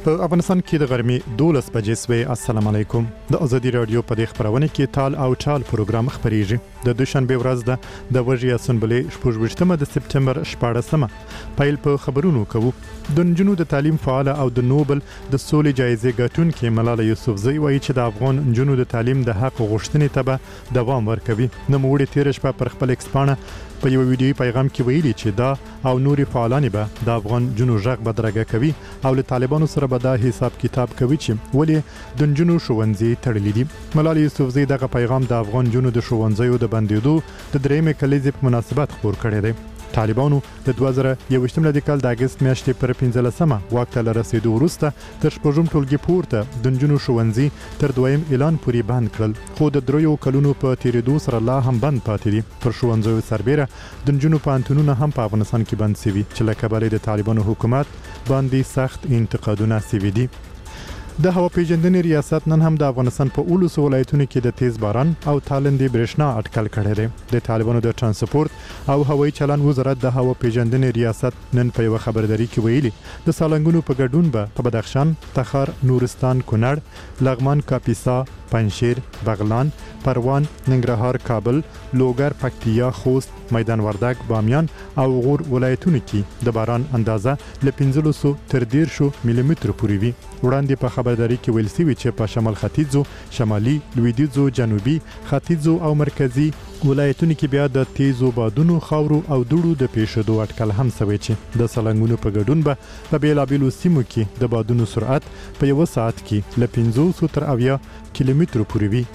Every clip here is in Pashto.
په افغانستان کې د غرمې 12 بجې سوي. السلام علیکم. د ازادي رادیو په دې خبرونه کې تال او چال پروګرام خبريږي. د دوشنبه ورځ د وژې اسمبلې 28 د سپټمبر 14مه پایل په خبرونو کوو. د نجونو د تعلیم فعال او د نوبل د سولې جایزې ګټونکې ملاله یوسفزۍ وایي چې د افغان نجونو د تعلیم د حق غوښتنې ته به دوام ورکوي. نوموړي تیر شپه پر خپل ایکسپانه په یو ویډیوي پیغام کې ویلي چې دا او نوري فعالان به د افغان جنو ژغ بدرګه کوي او له طالبانو سره به دا حساب کتاب کوي چې ولې د جنو ښوونځي تړلي دي. ملاله یوسفزۍ دغه پیغام د افغان جنو د ښوونځیو د بندیدو د درېمې کلیزې په مناسبت خپور کړی دی. طالبانو د 2021 کال د اگست میاشتې پر 15مه واک ته رسیدو وروسته تر شپږم ټولګي پورته د جنو ښوونځي تر دویم اعلان پورې بند کړل، خو د دریو کلونو په تیریدو سره لا هم بند پاتې دي. پر ښوونځیو سربېره د جنو پوهنتونونه هم په افغانستان کې بند شوي چې له کبله د طالبانو حکومت باندې سخت انتقادونه شوي دي. د هوا پیژندنې ریاست نن هم د افغانستان په 19 ولایتونو کې د تیز باران او تالندې برېښنا اټکل کړی دی. د طالبانو د ترانسپورت او هوایي چلند وزارت د هوا پیژندنې ریاست نن په یو خبرداري کې ویلي د سالنګونو په ګډون به په بدخشان، تخار، نورستان، کونړ، لغمان، کاپیسا، پنجشیر، بغلان، پروان، ننګرهار، کابل، لوګر، پکتیا، خوست، میدان وردګ، بامیان او غور ولایتونو کې د باران اندازه له 15 تر 10 ملي متر پورې وي. وړاندې په خبرداري کې ویل شوی چې په شمال ختیځو، شمالي، لویدیځو، جنوبي، ختیځو او مرکزي ولایتونو کې بیا د تیزو بادونو، خاورو او دوړو د پیښېدو اټکل هم شوی چې د سالنګونو په ګډون به په بیلابیلو سیمو کې د بادونو سرعت په یو ساعت کې له 500 تر 80 کیلومترو پورې وي.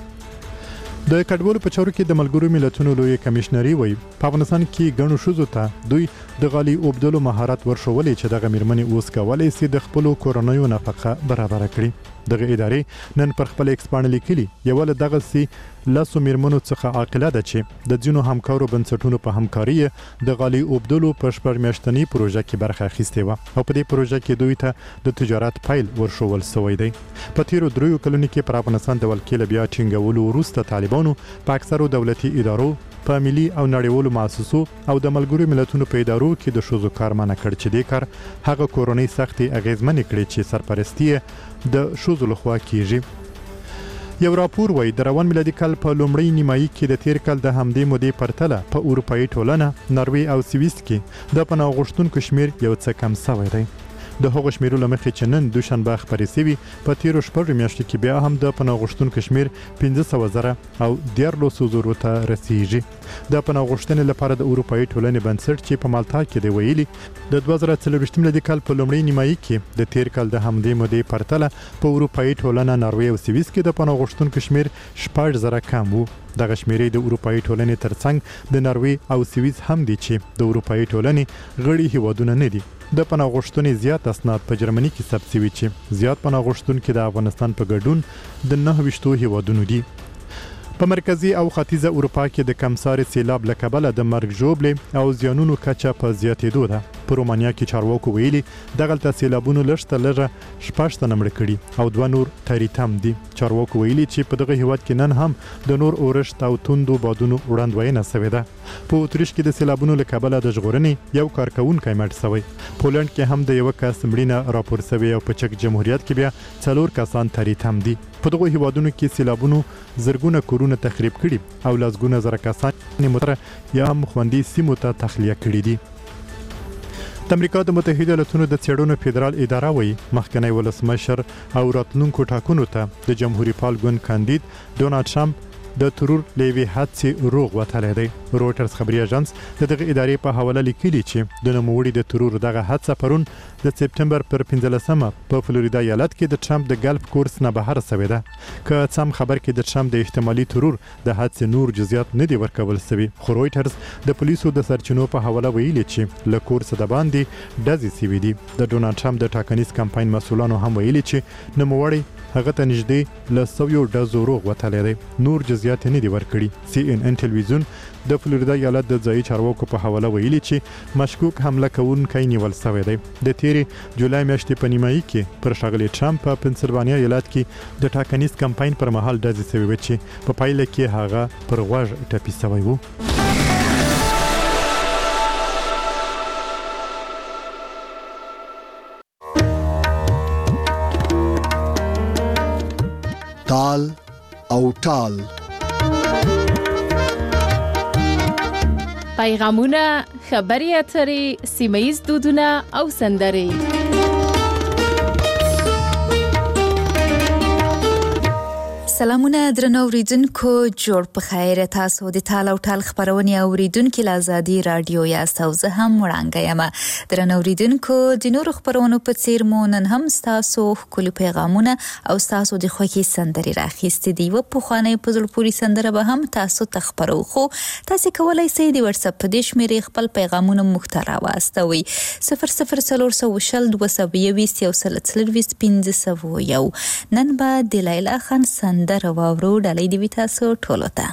د کډوالو په چارو کې د ملګرو ملتونو لوی کمشنري وایي په افغانستان کې ګڼو ښځو ته دوی د غالي اوبدلو مهارت ورښولې چې دغه میرمنې اوس کولی شي د خپلو کورنیو نفقه برابره کړي. دغه ادارې نن پر خپل ایکسپانه لیکلي یو له دغه سي لاسو میرمنو څخه عاقله ده چې د ځینو همکارو بنسټونو په همکاري د غالي اوبدلو په شپږ میاشتني پروژه کې برخه اخیستې وه او په دې پروژه کې دوی ته د تجارت پیل ورښول شوی دی. په تیرو 3 کلونو کې پر افغانستان د ولکې بیا ټینګولو وروسته طالبانو په اکثرو دولتي ادارو، په ملي او نړیوالو مؤسسو او د ملګرو ملتونو په ادارو کې د ښځو کار منع کړ چې دې کار هغه کورنۍ سختي اغیزمنې کړي چې سرپرستی د ښځو لخوا کیږي. یو راپور وایي د روان میلادي کال په لومړۍ نیمایي کې د تیر کال د همدې مودې پرتله په اروپایي ټولنه، نروې او سویس کې د پناه غوښتونکو شمیر یو څه کم شوی دی. د هغو شمیرو له مخې چې نن دوشنبه خپرې شوي په تیرو 6 میاشتو کې بیا هم د پناه غوښتونکو شمیر 15,000 او 14,000 ته رسیږي. د پناه غوښتنې لپاره د اروپایي ټولنې بنسټ چې په مالټا کې دی ویلي د 2024 میلادي کال په لومړۍ نیمایي کې د تیر کال د همدې مودې پرتله په اروپایي ټولنه، نروې او سویس کې د پناه غوښتونکو شمیر 6,000 کم وو. دغه شمیرې د اروپایي ټولنې ترڅنګ د نروې او سویس هم دي چې د اروپایي ټولنې غړي هیوادونه نه دي. د پناه غوښتنې زیات اسناد په جرمني کې ثبت شوي چې زیات پناه غوښتونکي د افغانستان په ګډون د 29 هیوادونو دي. په مرکزی او ختیځه اروپا کې د کمسارې سیلاب له کبله د مرګ ژوبلې او زیانونو کچه په زیاتېدو ده. په رومانیا کې چارواکو ویلي دغلته سیلابونو لږ لږه 6 تنه مړه کړي او 2 نور تریتم دي. چارواکو ویلي چې په دغه هیواد کې نن هم د نور اورښت او توندو بادونو وړاندوینه شوې ده. په اتریش کې د سیلابونو له کبله د ژغورنې یو کارکونکی مړ شوی. پولند کې هم د یو کس مړینه راپور شوې او په چک جمهوریت کې بیا 4 کسان تریتم دي. په دغه هیوادونو کې سیلابونو زرګونه کورونه تخریب کړي او لسګونه زره کسان متر یا هم خوندي سیمو ته تخلیه کړي دي. د امریکا د متحده ایالاتونو د څېړنو فدرال اداره وایي مخکنی ولسمشر او راتلونکو ټاکنو ته د جمهوریت پال ګوند کاندید ډونالډ ټرمپ د ترور لیوی حادثې روغ وتلی دی. روټرز خبري اژانس دغه ادارې په حواله لیکلي چې د نوموړي د ترور دغه حادثه پرون د سپټمبر پر 15مه په فلوریدا ایالت کې د ټرمپ د ګلف کورس نه بهر شوې ده. که څم خبر کې د ټرمپ د احتمالي ترور د حادثې نور جزئیات نه دي ورکول شوي، خو روټرز د پولیسو د سرچینو په حواله ویلي چې له کورس د باندې ډزې شوي دي. د ډونالډ ټرمپ د ټاکنیز کمپاین مسؤلانو هم ویلي چې نوموړی هغه ته نږدې له 100 ډزو روغ وتلی دی. نور جزئیات نه دي ورکړي. CNN ټلویزیون د فلوریدا ایالت د ځایي چارواکو په حواله ویلي چې مشکوک حمله کوونکی نیول شوی دی. د تیرې جولای میاشتې په نیمایي کې پر ښاغلي ټرمپ په پنسلوانیا ایالت کې د ټاکنیز کمپاین پر مهال ډزې شوې وې چې په پایله کې هغه پر غوږ ټپي شوی و. تال او ټال. پیغامونه، خبري اترې، سیمه‌ییز دودونه او سندرې. سلامونه درنو اوریدونکو، جوړ په خیر. تاسو د تال او ټال خبرونه اوریدونکو له آزادي رادیو یاستو. زه هم وړاندې یم. درنو اوریدونکو، د نورو خبرونو په څیر مو نن هم تاسو خپل پیغامونه او تاسو د خوښي سندري راخېستې دي. و په خوانې په زړه پوری سندره به هم تاسو ته خبرو. خو تاسو کولای شئ د واتس اپ په دې شمیرې خپل پیغامونه مختاره واستوي. 00420 نن به د لیلا خان سندره واورو. ډالۍ دی تاسو ټولو ته.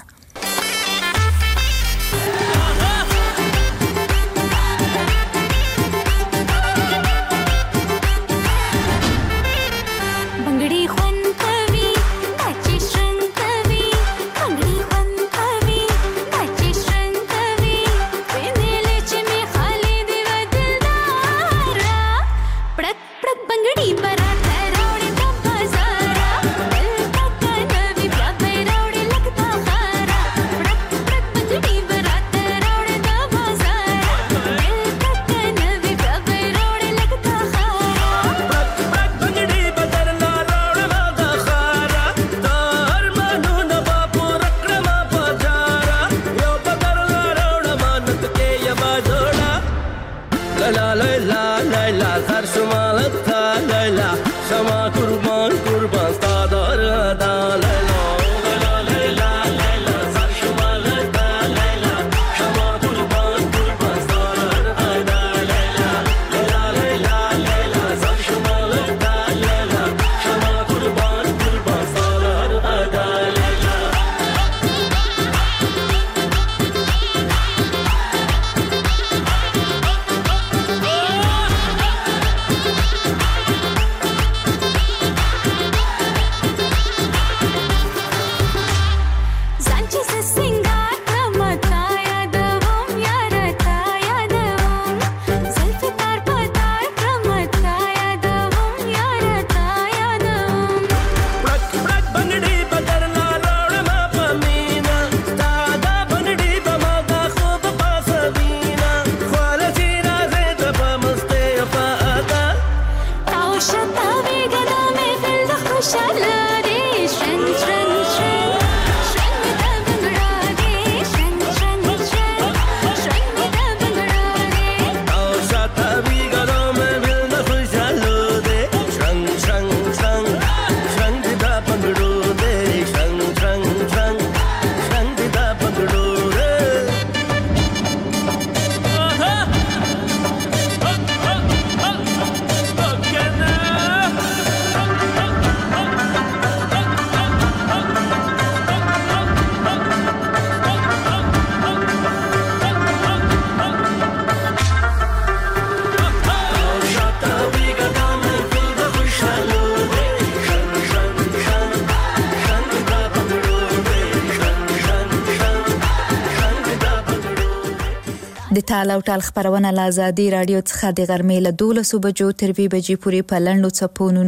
د تال او ټال خبرونه له آزادي رادیو څخه د غرمې له 12 بجو تر 2 بجې پورې په لنډو څپونو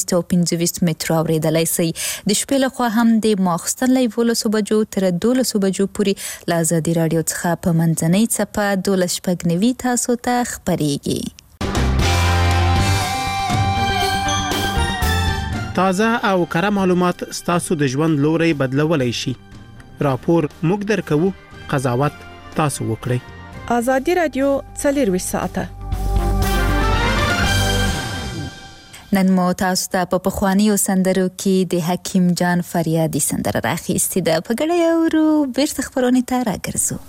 925 مترو اورېدلای شئ. د شپې له خوا هم د ماخستن له 12 بجو تر 12 بجو پورې له آزادي رادیو څخه په منځنۍ څپه 12:90 تاسو ته خبرېږي. تازه او کره معلومات ستاسو د ژوند لوري بدلولای شي. راپور موږ درکوو، قضاوت تاسو وکړئ. آزادي رادیو 24 ساعته. نن مو تاسو ته په پخوانیو سندرو کې د حکیم جان فریادي سندره راخېستې ده. په ګډه اورو، بیرته خبرونه ته راګرځو.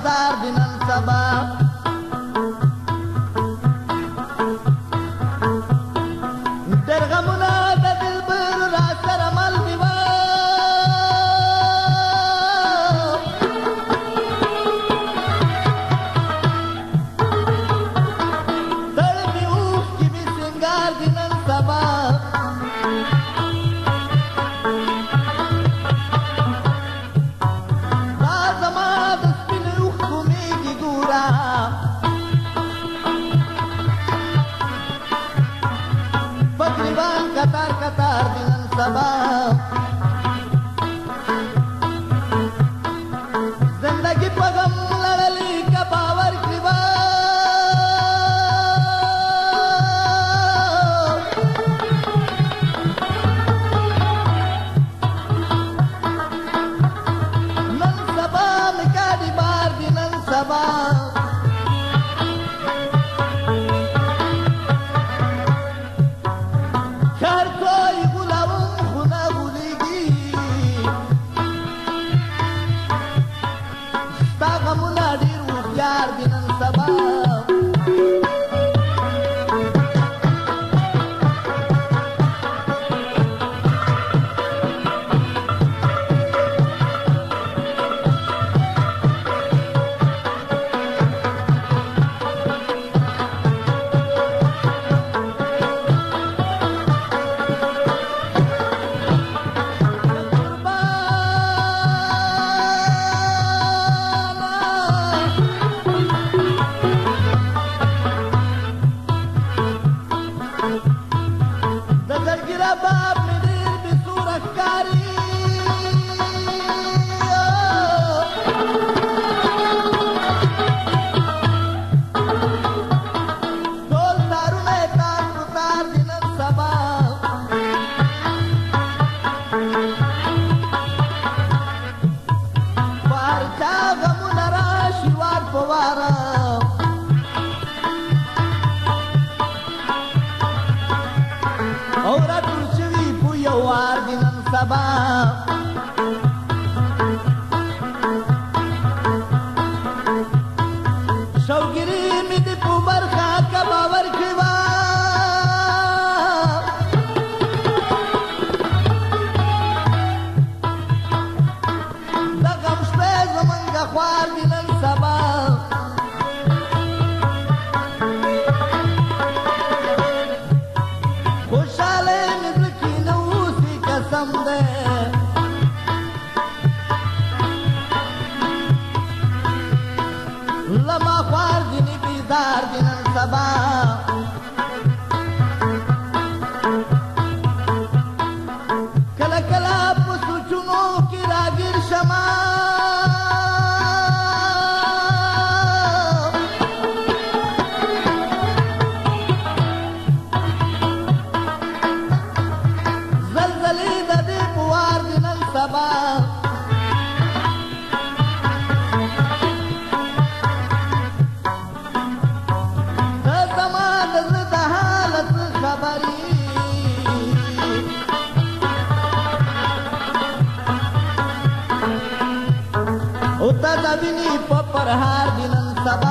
بازار دی نن سبا ډېر غمونه د دلبر را سره مل دي وه تړمې اوښکې مې سینګار دي نن سبا دا زما د سپینې اوښکو مېږې ګوره پګریبان کتار کتار دی نن سبا زندگی په غم لړلې که باور کړي وه نن سبا مې ګاډي بار دی نن سبا هر کوی غلاوم خو نه غولېږي ستا غمونه ډېر هوښیار دي نن سبا د زړګي رباب مې ډېر بې سوره ښکاري ټول تارونه یې تار په تار دي نن سبا په هر چا غمونه راشي وار په واره او راټول شوي په یو وار دي نن سبا شوګیري مې دې په برخه که باور کړي وه د غم شپې زمونږه خوار دي نن سبا خوشحاله مې زړه کې نه اوسي قسم دی له ما خوار ځینې بیزار دي نن سبا کله کله په سوچونو کې راګیر شمه زلزلې د دې په وار دي نن سبا د زما د زړه د حالت خبرې او ته د وینې په پرهار دي نن سبا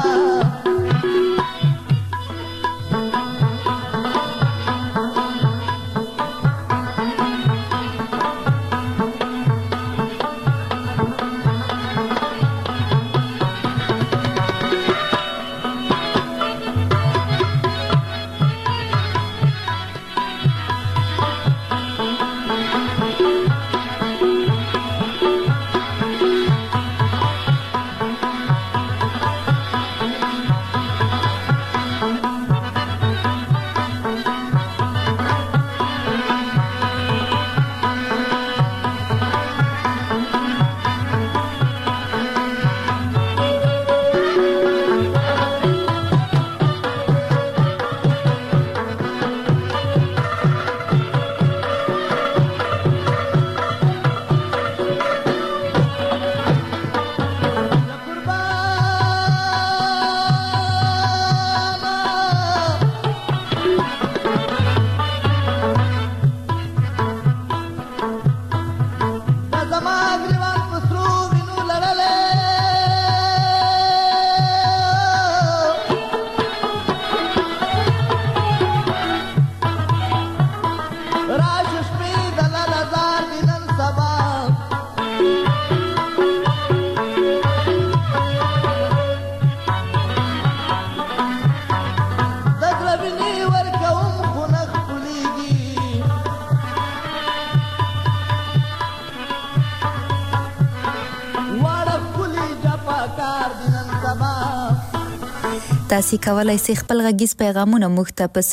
تاسو کولای شئ خپل غږیز پیغامونه موږ ته په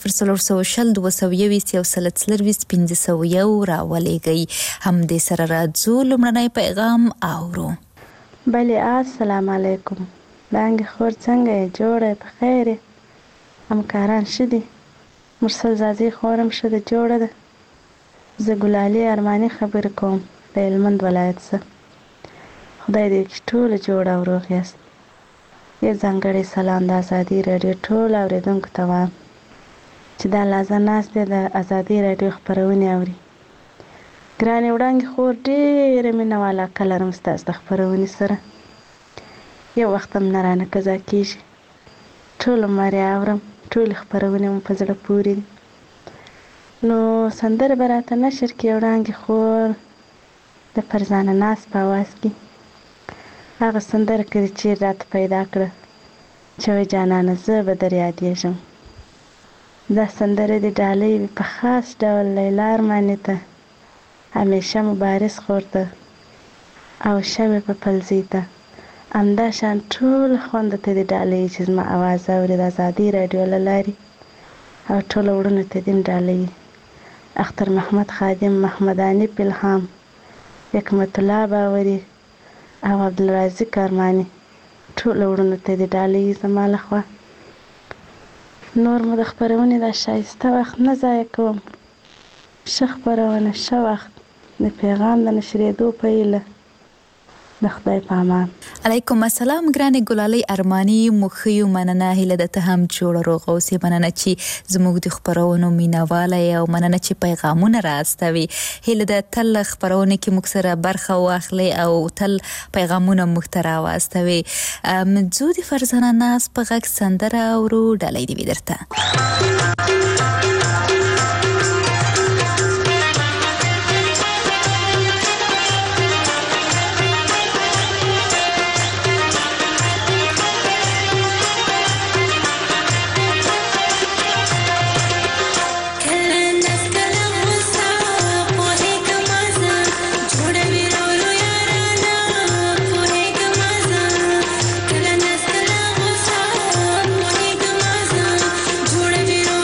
004022231501 راولېږئ. هم دې سره راځو لومړنی پیغام اورو. بله السلام علیکم. بانګ خور څنګه یې؟ جوړه په خیر؟ همکاران ښه دي؟ مرسل زازي خورم ښه ده، جوړه ده. زه ګلالي ارماني خبرې کوم د هلمند ولایت څخه. خدای دې چې ټوله جوړه او روغ یاست. یو ځانګړی سلام د ازادي راډیو ټول اورېدونکو ته وایم چې دا لازم ناست دی د ازادي راډیو خپرونې اوري. ګرانې وړانګې خور ډېره مینه واله علاقه لرم ستاسو د خپرونې سره. یو وخت هم نه رانه قضا کېږي. ټول عمر یې اورم، ټولې خپرونې مو په زړه پورې دي. نو سندره به راته نشر کړي وړانګې خور د فرزانه ناز په اواز کې. هغه سندره که دې چیرې راته پیدا کړه چې وایي جانانه زه به در یادېږم. دا سندره دې ډالۍ وي په خاص ډول لیلا ارماني ته، همیشه مبارز خور ته او شمې په پلزي ته. همداشان ټول خوندو ته دې ډالۍ چې زما اواز اوري د ازادي راډیو له لارې، او ټولو وړونو ته دې ډالۍ. اختر محمد خادم، محمد انیب الهام، حکمت الله باوري او عبدالرازق ارماني، ټولو وړونو ته دې ډالۍ زما لخوا. نور مو د خپرونې دا ښایسته وخت نه ضایع کوم. ښه خپرونه، ښه وخت، د پیغام د نشرېدو په هیله. د خدای په امان. علیکم السلام ګرانې ګلالۍ ارماني، موږ ښه یو. مننه، هیله ده ته هم جوړه روغه اوسې. مننه چې زموږ د خپرونو مینهواله یې، او مننه چې پیغامونه راستوي. هیله ده تل خپرونه کې موږ سره برخه واخلئ او تل پیغامونه موږ ته راواستوي. زه د فرزانه ناز په غږ سندره اورو، ډالۍ دې وي درته. Jode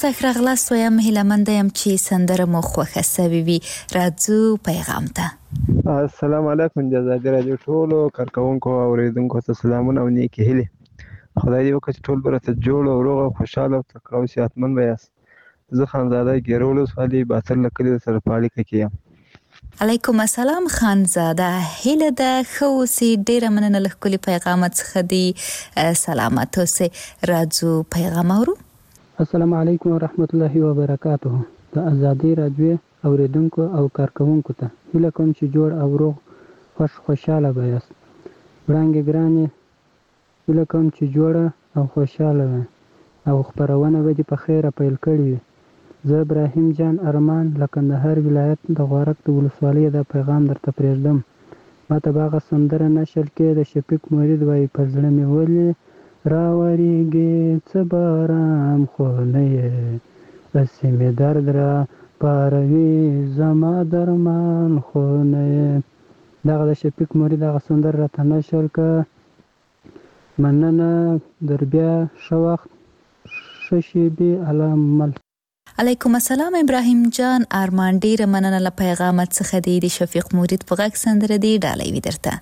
تاسو ښه راغلاست. وایم هیله مند یم چې سندره مو خوښه سوي وي. راځو پیغام ته. السلام علیکم. جزاک رادیو ټولو کارکونکو او اوریدونکو ته سلامونه او نیکی هیلې. خدای دې وکړي چې ټول برته جوړ او روغ او خوشاله او تکړه او صحتمند به یاست. زه خانزاده ګیرول ولسوالي باطل له کلي سره په اړیکه کې یم. علیکم السلام خانزاده. هیله ده ښه اوسې. ډېره مننه له ښکلي پیغامت څخه دي. سلامت اوسې. راځو پیغام اورو. السلام علیکم ورحمت الله وبرکاته. د ازادي رادیو اوریدونکو او کارکونکو ته هیله کوم چې جوړ او روغ خوشاله به یاست. وړاندې ګرانې هیله کوم چې جوړه او خوشاله وي او خپرونه به دې په خیره پیل کړې وي. زه ابراهیم جان ارمان له کندهار ولایت د غورک د ولسوالۍ دا پیغام درته پرېږدم. ما ته به هغه سندره نشل کې د شفیق مرید وایي په زړه مې ولې راوریږي څه باران خو نه یې هسې مې درد را پاروي زما درمان خو نه یې. دغه د شفیق مرید هغه سندره راته نشل که. مننه در بیا ښه وخت ښه شېبې علامل. علیکم السلام ابراهیم جان ارمان. ډېره مننه له پیغامت څخه دی. د شفیق مرید په غږ سندره دی ډالۍ وي درته.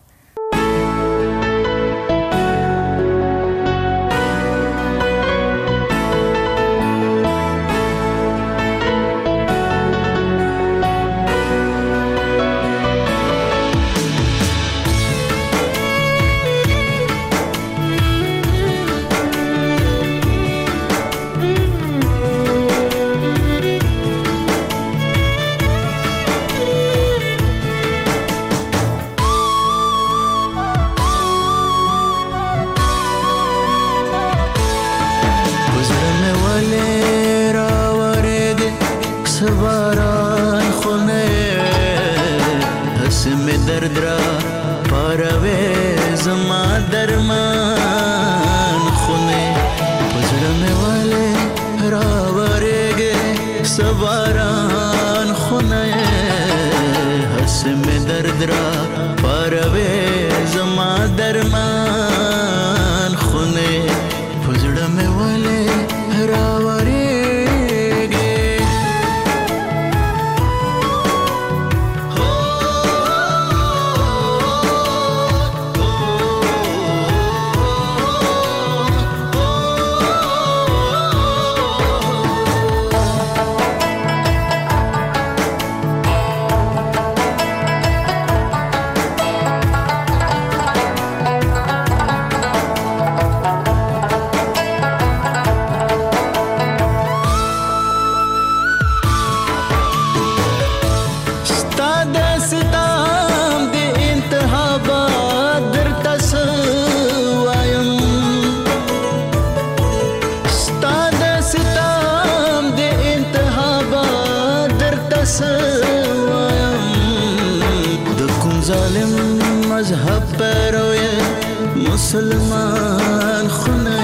مسلمان خونه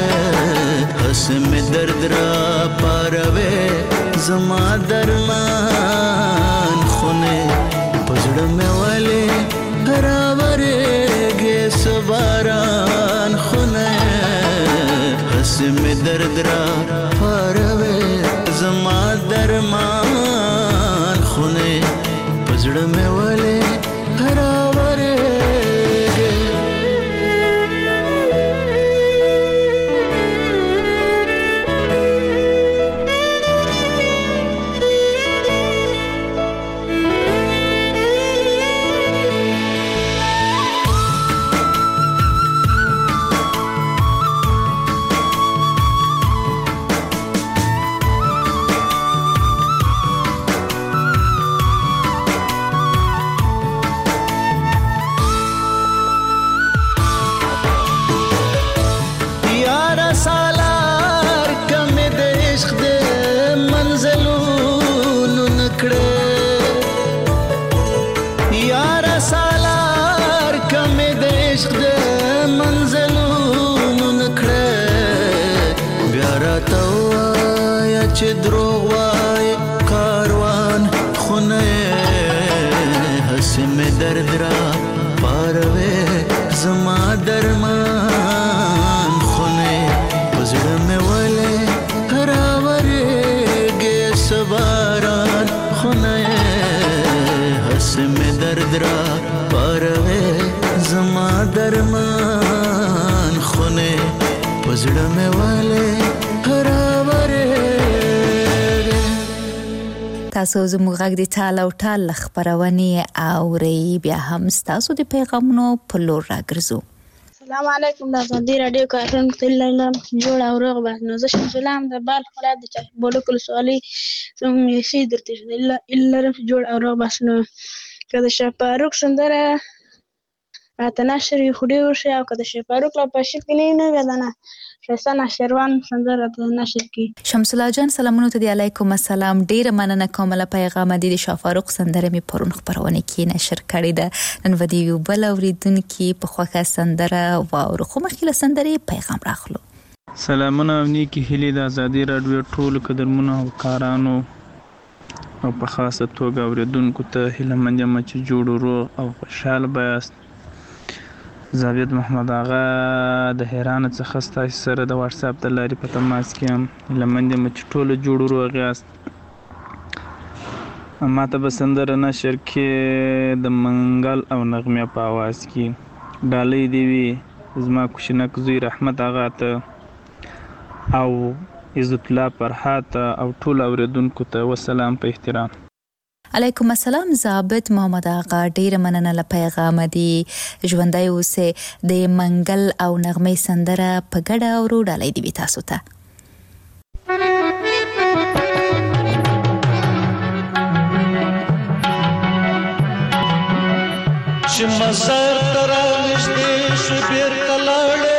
حسم درد را پاروے زما درمان خونه پزړه مې والے راورېږي سباران خونه حسم درد را پاروے زما درمان خونه پزړه مې والے دردرا پاروي زما درمان خونه پزړه مې والے راوره. تاسو زموږ غږ د ټال او ټال خبرونه اوري، بیا هم تاسو د پیغامونو په لور راګرځو. السلام علیکم، د ازادي رادیو کارکونکو ته جوړ او روغ به نو زه شمس الله د بال خلا د چا بوله کول سوالي سم یې سي درته الا رم جوړ او روغ بس نو کله شپاروک سندره اتناشر خوري ورشي او کله شپاروک لا پښې پینې نه غدانه شسانه شروان سندره ته نشر کی. شمس الله جان سلامونه ته دی، علیکم السلام. ډیر مننه کوم له پیغام د شافاروق سندره می پرون خبرونه کې نشر کړی ده. نن ودی یو بل اوریدونکو په خوخه سندره واورو خو مخکې سندره پیغام راخلو. سلامونه نیکی هلی د ازادي رادیو ټول قدرمنو او کارانو او په خاصه توګه اوریدونکو ته هیله منم چې جوړ روغ او خوشاله بیاست. زاوید محمد آغا د هران څخه ستاسو سره د واتس اپ د لارې په تماس کې هم لمنډه مچ ټوله جوړ روغ یاست. ماته به سندره نشر کې د منګل او نغمه په आवाज کې ډالۍ دی وی زما کوشنک زوی رحمت آغا ته او عزت الله فرحات او ټول اوریدونکو ته وسلام په احترام. علیکم السلام ضابط محمد آقا، ډیر مننه له پیغام دی. ژوندۍ اوسه د منګل او نغمه سندره په ګډه اورو ډالۍ دی تاسو ته. چې مزار ترا نشته شبیر کلاړه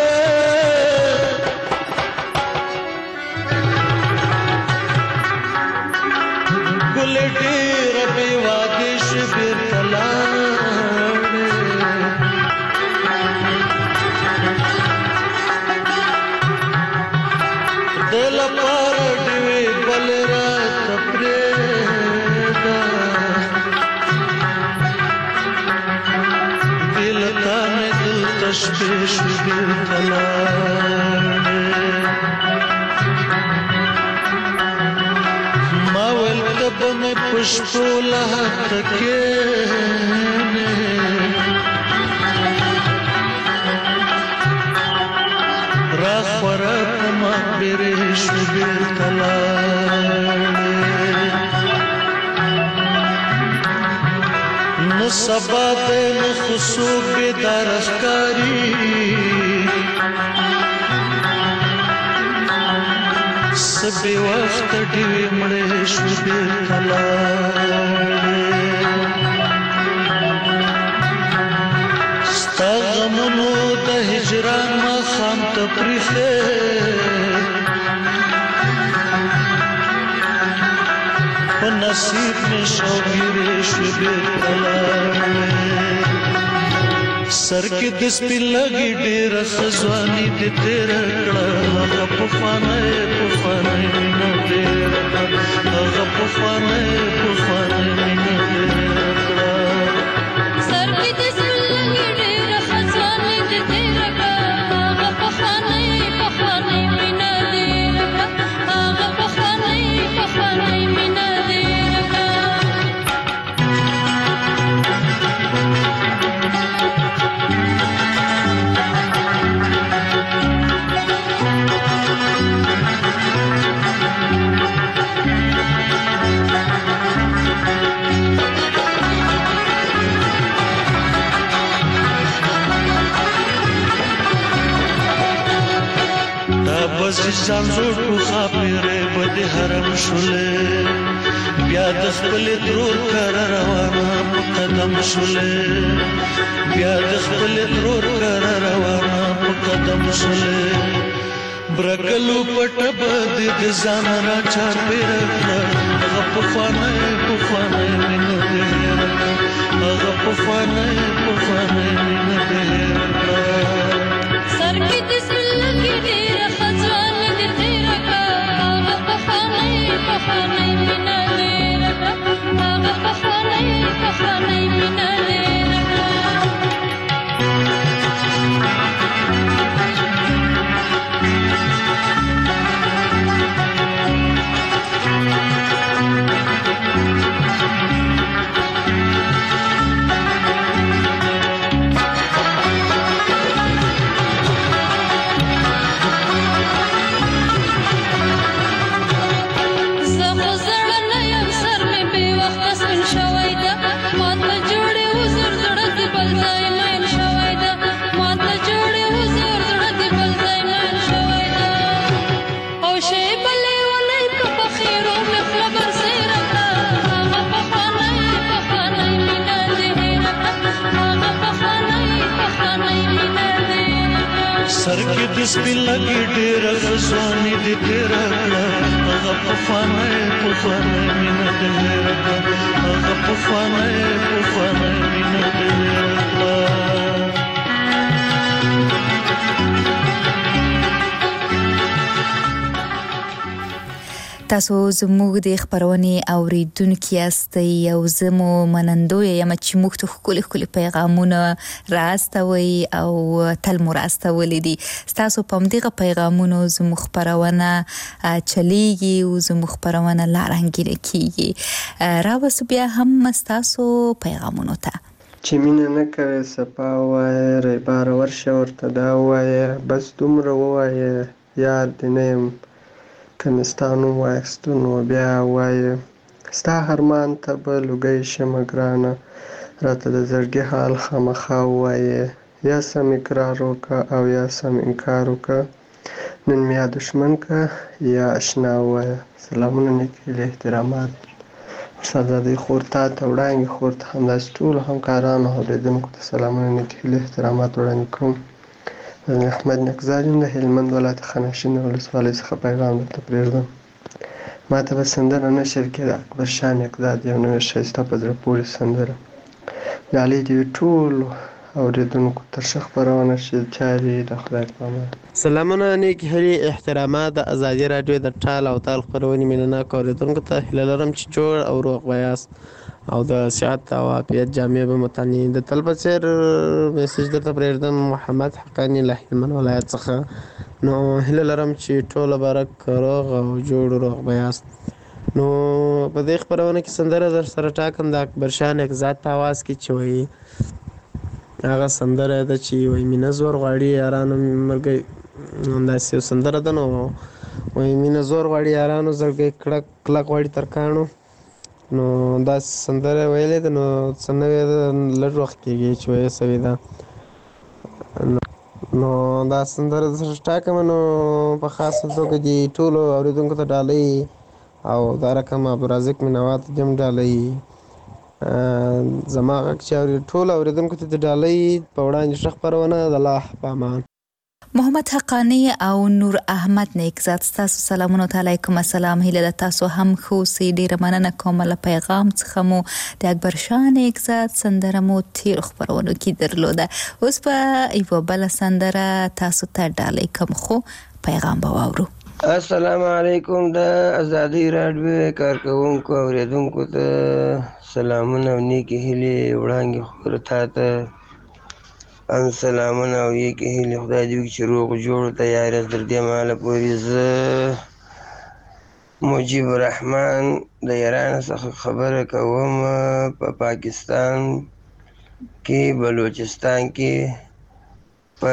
ګلټي ربي وادي شبیر کلاړه دل پر دی بل رات پرېدا دل تا مې دل تشبيه شبیر کلاړه میں پشپولا تکے راخ ورات ما بریش بیر تلاڑے نصبات نخصوب بیدار افکاری سبی وقت دیوی مڑے شبیر کلاڑے ستا غمونو دا ہجران ما خام تپریخے و نصیب میں شوگیرے شبیر کلاڑے سر کې د سپین لګي ډېر خزواني د تیر کړه هغه پخوانه نه ډېر هغه پخوانه نه ډېر سر کې د سپین لګي ډېر خزواني د تیر کړه هغه پخوانه نه ډېر هغه پخوانه نه بس ځانزور کو خاطرې بده حرم شولې بیا د خپل درور کر روانه قدم شولې بیا د خپل درور کر روانه قدم شولې برګلو پټ بد د ځان را چا پیر هغه پخوانه مینه دې هغه پخوانه مینه دې سر کې د سپلګ دې خزوان دې تیر کا هغه پخوانه مینه دې هغه پخوانه مینه دې وخت سن شوي ده ما ته جوړي وزر زړه دی بل ځای مین شوي ده ما ته جوړي وزر زړه دی بل ځای مین شوي ده او شی بلې ولې په خیرو مې خبر سره هغه په خانه مینا دې هغه په خانه مینا دې سر کې د سپین لګي ډېر غزواني دې تیرا هغه په فانه مینا دې هغه په فانه مینا دې تاسو زموږ د خبرونې اوریدونکو یاستئ او زمو منندوی یم چې موږ ته خولي پیغامونه راستوي او تل مراستولې دي تاسو په دغه پیغامونو زموږ خبرونه چلیږي او زموږ خبرونه لارنګي کیږي راوس بیا هم تاسو پیغامونو ته چې مینه نه کوي صفا وایي ریبار ورشه ورته دا وایي بس دومره وایي یار دې نه یم کنستانو واکستونو بیا وایي ستا هرمان ته به لوګی شمه ګرانه راته د زړګي حال خامخا وایي یا سم اقرار وکړه او یا سم انکار وکړه نن مې یا دشمن که یا اشنا وایه سلامونه نیک هیلې احترامات ورسادادۍ خور تا ته وړاندې خور ته همداسې ټولو همکارانو اورېدونکو ته سلامونه نیک هیلې احترامات وړاندې کوم احمد نقزاد یم د هلمند ولایت خانشین ولسوالۍ څخه پیغام درته پرېږدم ما ته به سندره نشر کړي د اکبر شاه نقزاد یو نوې ښایسته په زړه پورې سندره ډالۍ دې وي ټولو اوریدونکو ته ښه خپرونه شي چارې د خدای په امان سلامونه نیک هیلې احترامات د ازادي راډیو د ټال او تال خپرونې مینناکو اوریدونکو ته هیله لرم چې جوړ او روغ به یاست او د صحت او عافیت جامې به متني د تل په څېر میسج درته پرېږدم محمد حقانی له هلمند ولایت څخه نو هیله لرم چې ټوله برک روغ او جوړ روغ به یاست نو په دې خپرونه کې سندره در سره ټاکم د اکبر شاه نقزاد په اواز کې چې وایي هغه سندره ده چې وایي مینه زور غواړي یارانو مرګی همداسې یو سندره ده نو وایي مینه زور غواړي یارانو زړګی کلک غواړي ترکاڼو نو دا سندره ویلې ده نو څه نوې ده لږ وخت کېږي چې ویې سوې ده نو دا سندره درسره ټاکم نو په خاصه توګه دې ټولو اورېدونکو ته ډالۍ او دا رقم عبدالرازق مینوات دې هم ډالۍ زما غږ چې اوري ټولو اورېدونکو ته د ډالۍ په وړاندې ښه خپرونه د الله په امان محمد حقانی او نور احمد نیکزاد تاسو سلامونه علیکم السلام هیله د تاسو هم خو سي ډیره مننه کوم له پیغام څخه مو د اکبر شاه نیکزاد سندره مو تیر خبرونه کې درلوده اوس په یو بل سندره تاسو ته ډالۍ کوم خو پیغام به واورو السلام علیکم د ازادي راډیو کارکونکو اوریدونکو ته سلامونه او نیکی هیلې وړاندې خبرتا ته ان سلامونه او نیکی هیلې خدای دې وکړي چې روغ جوړ تیار یاست تر دې مهاله پورې زه مجیب الرحمن د ایران څخه خبره کوم په پاکستان کې بلوچستان کې په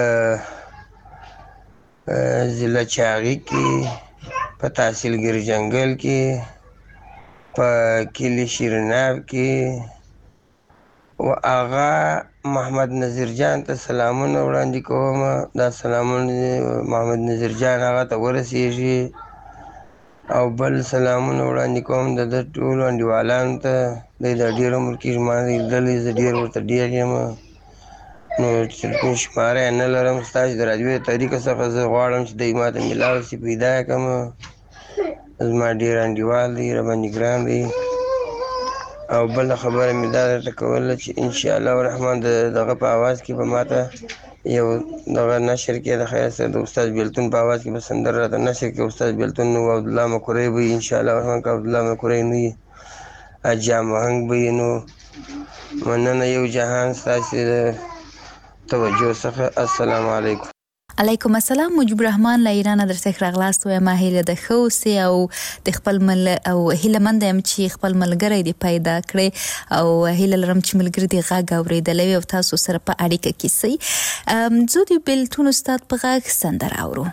ضلع چاغي کې په تحصیلګر جنگل کې په کلی شیرناب کې و آغا محمد نظیر جان ته سلامونه وړاندې کوم دا سلامونه محمد نظیر جان هغه ته ورسیږي او بل سلامونه وړاندې کوم د ټولو انډیوالانو ته د ډېر عمر کې ما لیدلی زه ډېر ورته ډېر یم نو تلیفون شماره یې نه لرم ستاسو د راډیو د طریقه څخه زه غواړم چې دی ما ته میلاو شي پیدا یې کړم زما ډېر انډیوال دی راباندې ګران دی او بله خبره مې دا درته کوله چې انشاءالله الرحمن د دغه په اواز کې به ما ته یو دغه نشر کې د خیر سره د استاد بیلتون په اواز کې به سندره راته نشر کې استاد بیلتون نو عبدالله مکوری به وي انشاءالله الرحمن که عبدالله مکوری نه وي اجام وهنګ به وي نو مننه یو جهان ستاسې د توجه څخه السلام علیکم علیکم السلام مجیب الرحمن له ایران درته راغلاست و ما هیله د خوسي او د خپل مل او هیله مند يم چې خپل ملګری دی پیدا کړي او هیله لرم چې ملګری دی غاګ اوریدلې او تاسو سره په اړیکه کې سي زه د بیلتون استاد په غاګ سندره اورو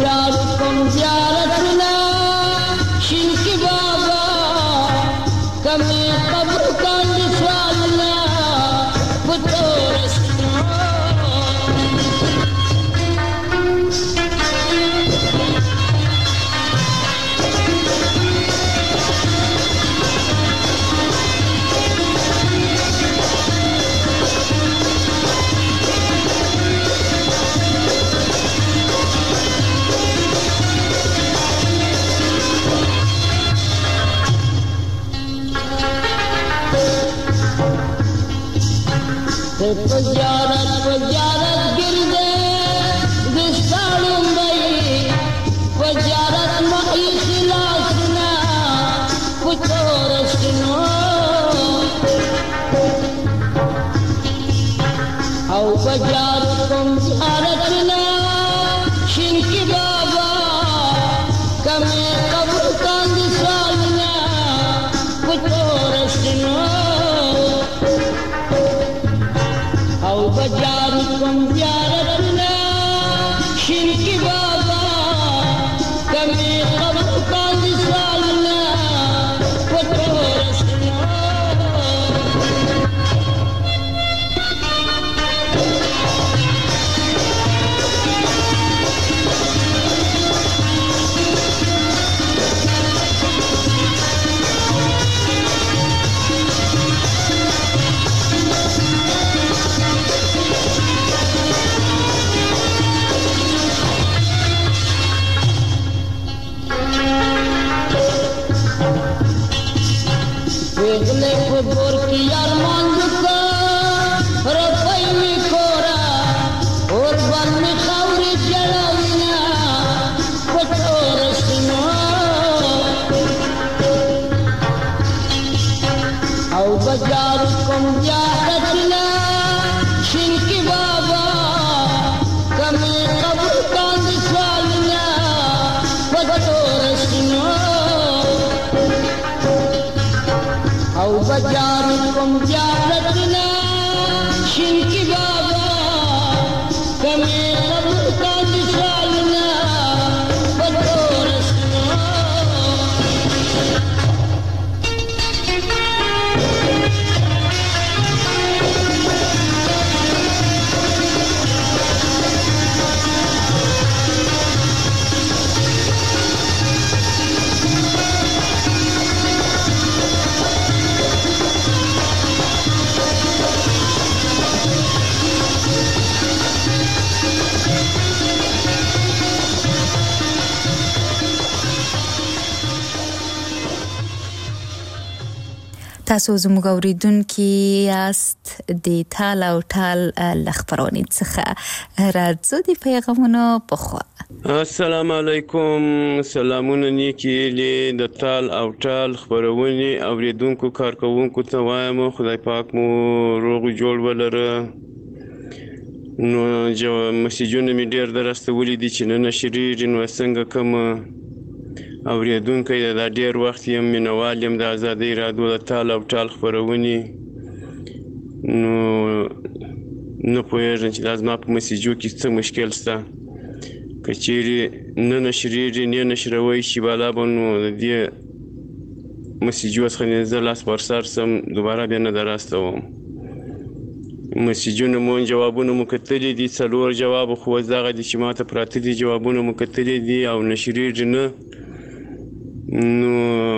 جارو کوم زیارتونه شین کی بابا کمی قبر کاندي سوالونه پتورستنو Pujarat girde distalum bai pujarat ma ikhlasna putorasno au pujarat kum ziyaratna shinki baba kame qabr kan disalna putorasno بجارو کم زیارتنا شرکی بابا کمی قبر کاندی سالنا پتورسنا Vegle kubur ki arman duka Rabai mi khora Urban mi khawri jalawina Patorasno Au bajar kum jahatna Shinki baba Kami qabr kandi salna Patorasno au bajaru kum jaratna shinki baba kame qabr ka disalna patorasna تاسو زموږ اوریدونکو یاست د تال او ټال لخبرونې څخه راځو د پیغامونو په خوا السلام علیکم سلامونه نیکی له د تال او ټال خبرونه اوریدونکو کارکونکو ته وایم خدای پاک مو روغ جوړ ولره نو مسیجونه می ډیر درسته ولې دي چې نه نشریږي نو څنګه کوم اوریدونکو د ډیر وخت یم مینوال یم د ازادي رادیو د تال او ټال خبرونه نو پوهیږم چې لازم په مسیجو کې څه مشکل شته کچېری نه نشریږي نه نشروي شي بالا بنو د دې مسیجو څخه نه لاس ورسر سم دوباره بیا نه دراستوم مسیجونه مون جوابونه مکتلې دي څلور جواب خو زغه دي چې ماته پراته دي جوابونه مکتلې دي او نشریږي نه نو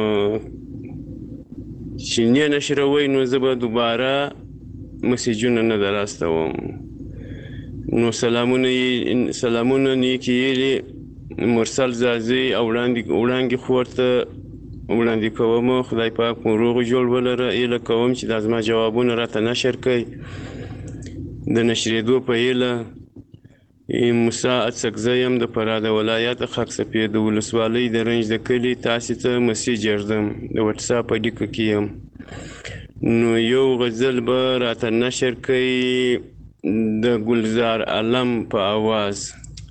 چې نه نشروي نو زه به دوباره مسیجونه نه دراستوم نو سلامونه نیکی مرسل زازي او وړاندې خورته وړاندې کوم خدای پاک مو روغ جوړ ولره اله کوم چې لازم جوابونه راته نشر کړي د نشریدو په اله مساعد سکزیم د پراده ولایت خاک سپید ولسوالۍ د رنج د کلی تاسو ته مسیج ورځم د واتس اپ اډیکه کیم نو یو غزل به راته نشر کړي د ګلزار علم په आवाज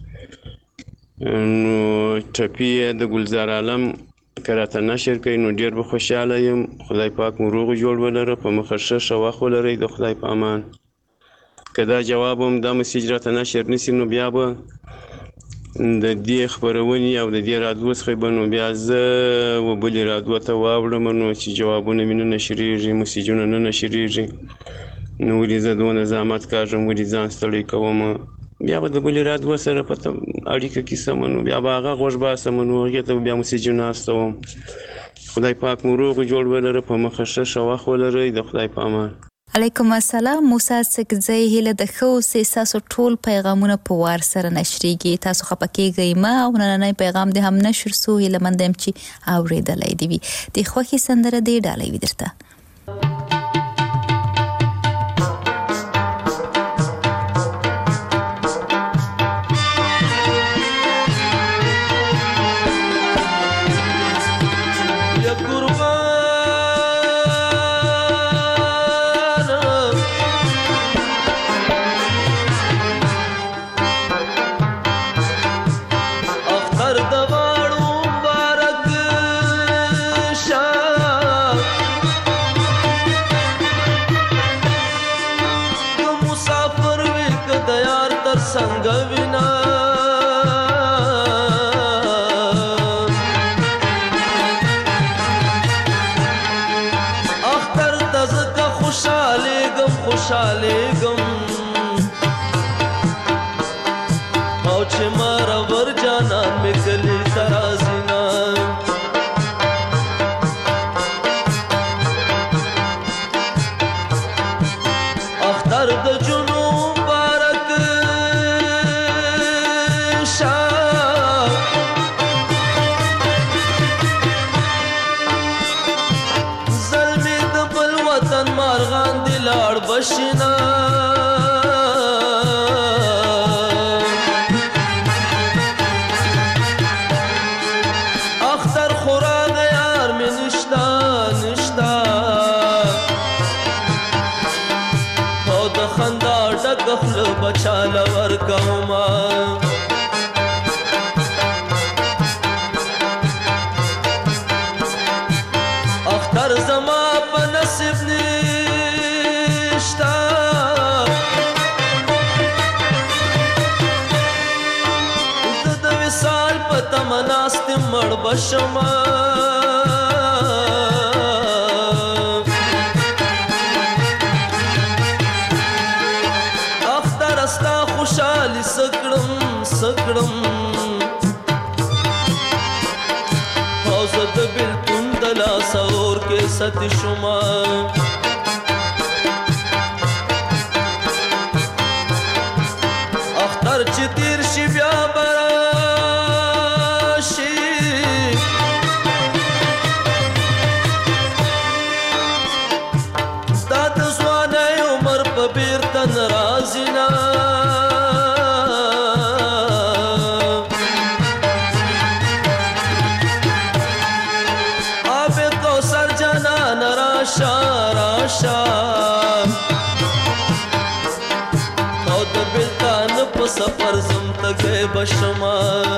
نو ټپی د ګلزار علم کراته نشر کړي نو ډیر به خوشاله یم خدای پاک مو روغ جوړ ولره په مخشه شواخ ولري د خدای په امان کدا جوابم د مسیج راته نشر نسی نو بیا به د دې خبرونې او د دې رادیو څخه به نو بیا زه وبلې رادیو ته واوړم نو چې جوابونه مې نه نشریږي، مسیجونه نه نشریږي، نو ولې زه دونه زحمت کاږم، ولې ځان ستړی کوم. بیا به د بلې رادیو سره په اړیکه کې سم نو بیا به هغه غوږ باسم نو هغې ته بیا مسیجونه استوم. خدای پاک مو روغ جوړ ولره، په مخه ښه ښه وخت ولرئ. د خدای په امان. علیکم السلام. موسی سکزی هیله د ښه اوسئ. ستاسو ټول پیغامونه په وار سره نشریږي، تاسو خفه کیږئ مه او نننی پیغام دې هم نشر سو. هیله مند یم چې اورېدلی دې وي. د خوښې سندره دې ډالۍ وي درته. خوشالېږم او چې مرور جانان مې کلی ته راځي نه اختر د جنوب بارک شه زلمې د بل وطن مارغان دي لاړ بشینا اختر خوراک یار میں نشتا نشتا او د خندا ډک خپل بچاله ورکوما اختر زما په نصیب نشتا د وصال په تمناست مړ بشما اختر استا خوشالي سکړم سکړم او زه د بلتون د لاس اور کې ست شما اختر چې تیر شي بیا براشي دا د ځوانۍ عمر په بیرته نه راځي نه آب کوثر جانان راشا راشا او د بلتان په سفر زم تګې بشما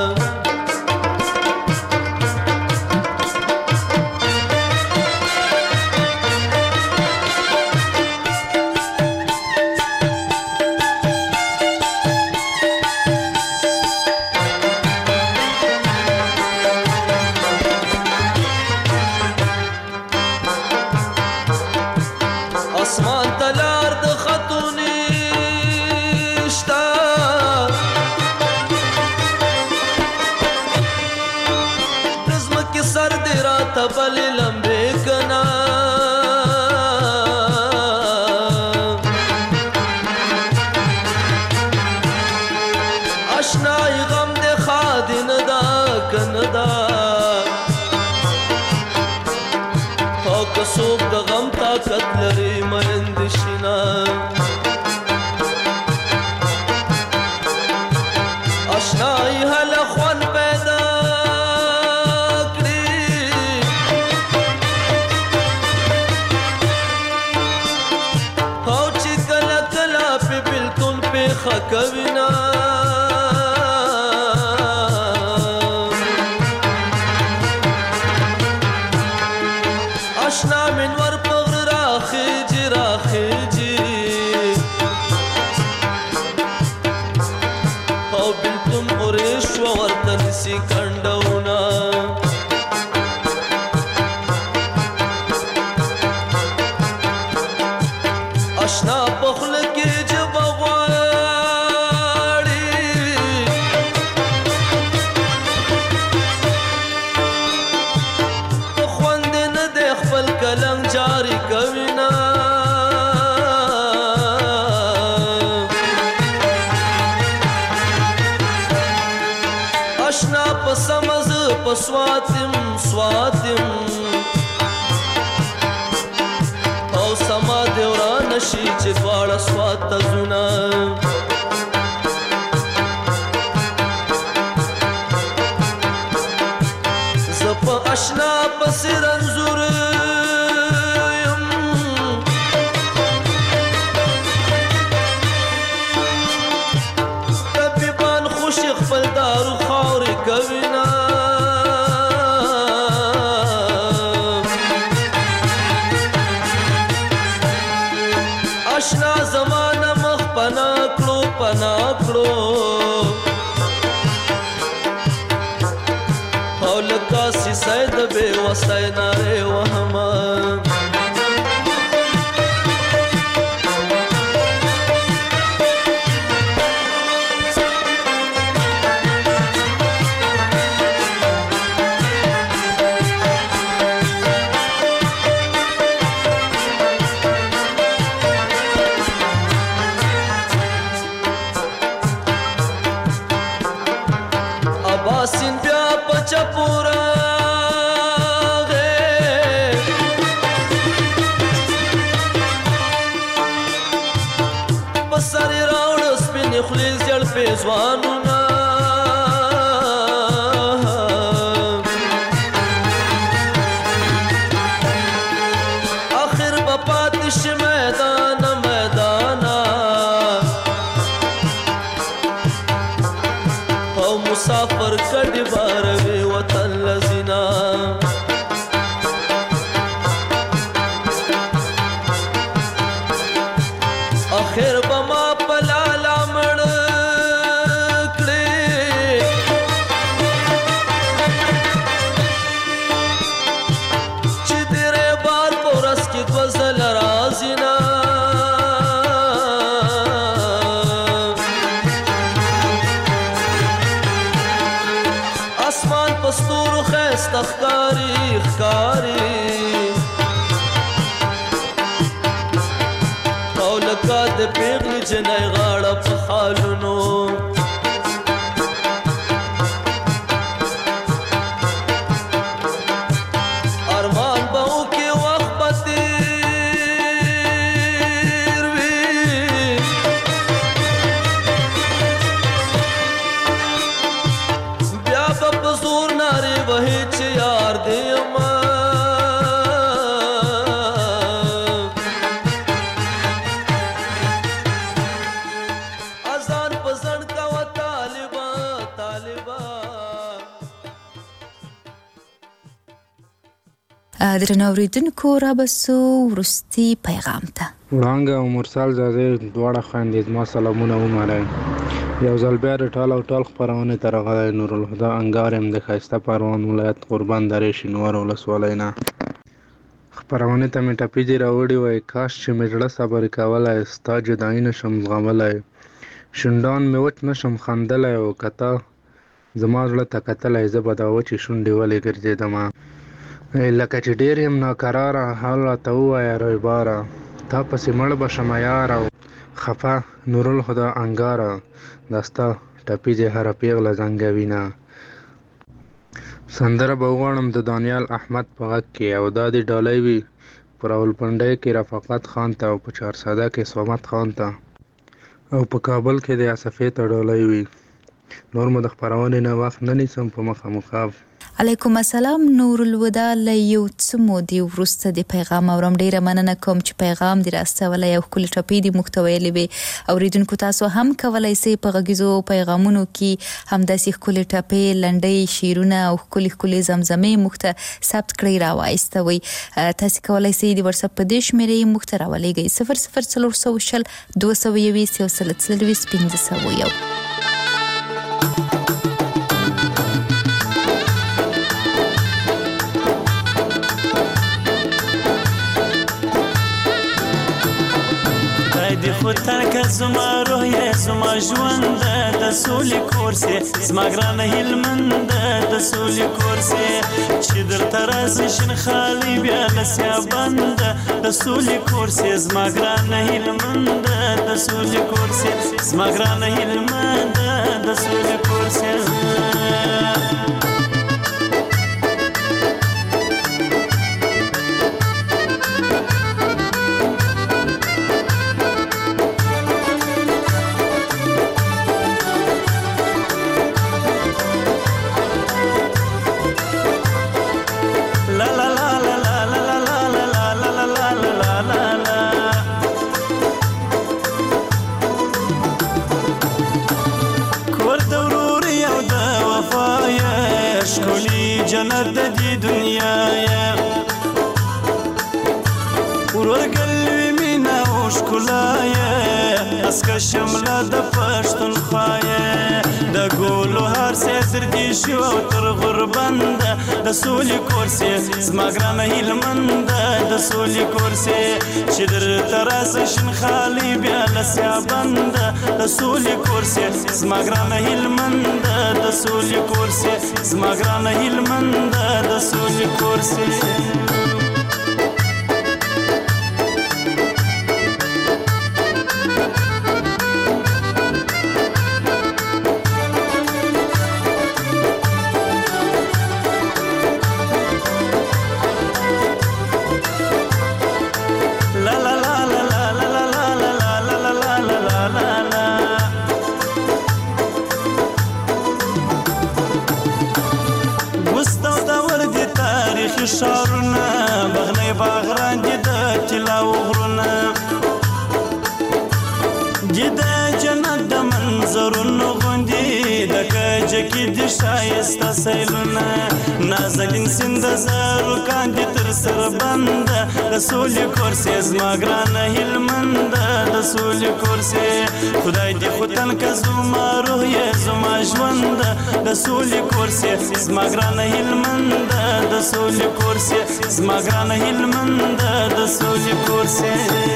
اسمان تلار د خطونی شتا دزمکی سر دی راتا بلی لمبی کنا اشنای غم دی خادی ندا کندا او کسوب د غم طاقت لري مندشنا اشنای هل خوان پیدا کړی او چې کله کله په بلتون په خکوینا په سواتم او سما دې ورانه شي چې دواړه سوات ته ځونه زه په اشنا پسې رنځور یم طبیبان خوشي خپل دارو خاورې کوي نه اشنا زمانه مخ پنا کړو او لکه سیسای د بې وسای نارې وهمه اباسین بیا پچا پورا بساری راوړ سپینې خولې زیړ پیزوانونه آخر به پاتې شي میدانه او مسافر کډې باروي وطن لزینا آخر به ما په لالا مړ کړې چې درې بار په ورځ کې دوه ځله راځي نه اسمان په ستورو ښایسته ښکاري او لکه د پیغلې جنۍ غاړه په خالونو ارمان به وکړي وخت به تېر وي بیا به په زور نارې وهي چې یار دې یمه اذان په زړ کوه طالبه درنو اوریدونکو رابسو وروستي پیغام ته وړانګه او مرسل زازې دواړه خویندې زما سلامونه ومنئ یو ځل بیا د ټال او ټال خپرونې ته راغلی نورالهدی انګار یم د ښایسته پروان ولایت قربان درې شینوار ولسوالۍ نه خپرونې ته مې ټپیجې راوړې وای کاش چې مې زړه صبر کولی ستا جدایي نشم زغملی شونډان مې وچ نشم خندلی او که ته زما زړه ته کتلی زه به دا وچې شونډې ولې ګرځېدمه لکه چې ډېر یم ناکراره حال راته ووایه رویباره تا پسې مړ به شمه یاره خفه نورالهدی انګاره دا ستا ټپیجې هره پیغله زنګوینه سندره به وغواړم د دانیال احمد په غږ کې او دا دې ډالۍ وي په راولپنډۍ کې رفاقت خان ته او په چارسده کې صمد خان ته او په کابل کې د اسفې ته ډالۍ وي نور مو د خپرونې نه وخت نه نیسم په مخامخ علیکم السلام نورالهدی له یو څه مودې وروسته د پیغام اورم ډیره مننه کوم چې پیغام دې راستولی یو ښکلې ټپې دې موږ ته ویلې وې اوریدونکو تاسو هم کولی سئ په غږیزو پیغامونو کې همداسې ښکلې ټپې لنډۍ شعرونه او ښکلې زمزمې موږ ته ثبت کړئ راوایستوئ تاسې کولی سئ د وټساپ په دې شمېرې موږ ته راولېږئ 00420 221 1501 دی خو تاکه زما روح یې زما ژوند د سولې کور سې زما ګرانه هلمند د سولې کور سې چې درته راسي شین خالي بیا له سیابند د سولې کور سې زما ګرانه هلمند د سولې کور سې زما ګرانه هلمند د سولې کور سې ښکلي جنت د دې دنیا یې ورورګل وي مینه او ښکلا یې اسکه شمله د پښتونخوا یې د ګلو هر څه تر دې شو او تر غربنده د سولې کور سې زما ګرانه هیلمنده د سولې کور سې چې درته راسه شین خالي بیا له سیابنده د سولې کور سې زما ګرانه هیلمنده د سولې کور سې زما ګرانه هیلمنده د سولې کور سې شارونه بغنی باغران دي د طلا او غرونه دي د جنت د منظرونو غوندي د کجه کې د ښایسته سیلونه نازنین سیند زرو کاندي تر سره بنده د سولې کور سې زما ګرانه هیلمنده د سولې کور سې خدای دې خو تنکه زما روح یې زما ژونده د سولې کور سې زما ګرانه هیلمنده د سولې کور سې زما ګرانه هیلمنده د سولې کور سې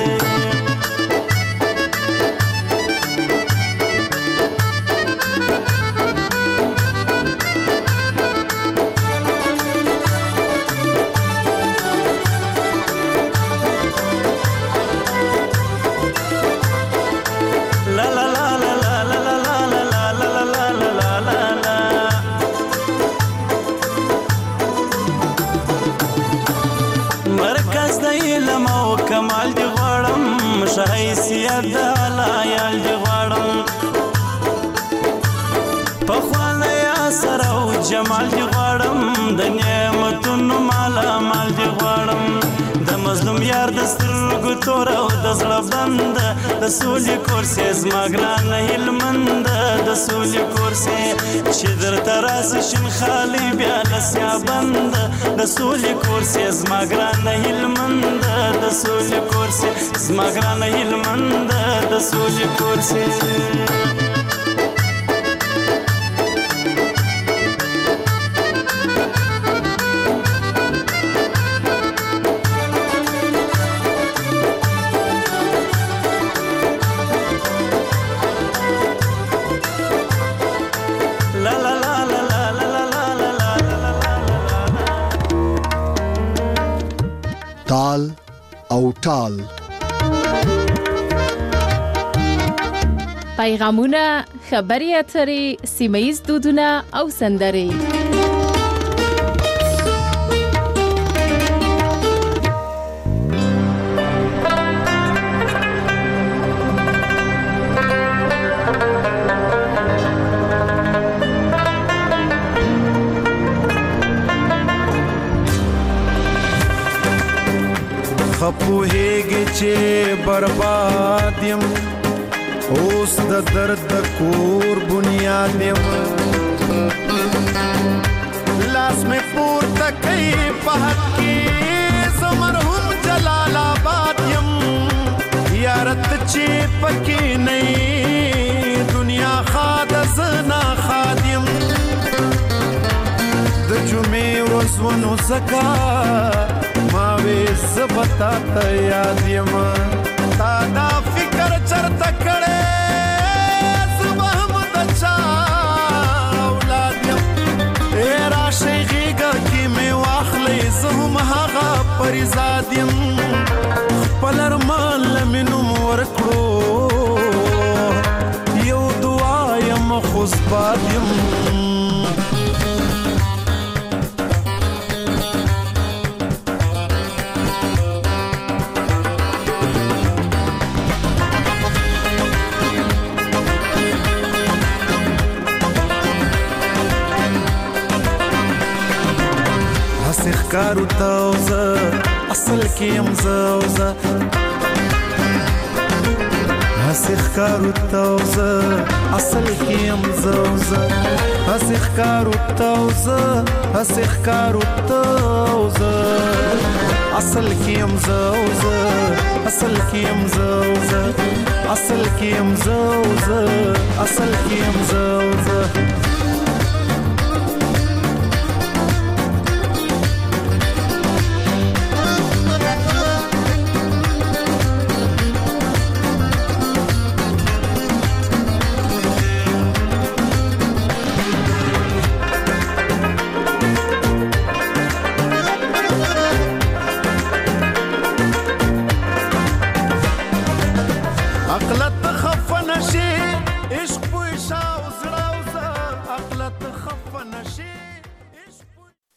کمال دی غواړم حیثیت د حلایال دی غواړم پخوانه یا سره او جمال دی غواړم د نعمتونو مالا مال دی غواړم د مظلوم یار د سترګو تور او د زړه بنده د سولې کور سې زما ګرانه هیلمنده د سولې کور سې چې درته راسي شین خالي بیا له سیابنده د سولې کور سې زما ګرانه هیلمنده د سولې کور سې زما ګرانه هیلمنده د سولې کور سې تال او ټال پیغامونه خبري اترې سیمه‌ییز دودونه او سندرې خپوهیږي چې برباد یم اوس د درد د کور بنیاد یم لاس مې پورته کوي په حق کې زه مرحوم جلال آباد یم یارت چې پکې نه دنیا خاد زنا خادم د جمعې ورځ ونو زکا ما وې زبتا ته یاد یم تا دا فکر چرته کړې صبح مد چا اولاد یم راشي غیږه کې مې واخلې زه هم هغه پریزاد یم خپل ارمان لمنوم ورکړو یو دعا یم خوش باد یم کارو تاوزه اصل کې يم زوزه اسې ښکارو توزه اصل کې یم زوزه اسې ښکارو توزه اسې ښکارو توزه اصل کې یم زوزه اصل کې یم زوزه اصل کې یم زوزه اصل کې یم زوزه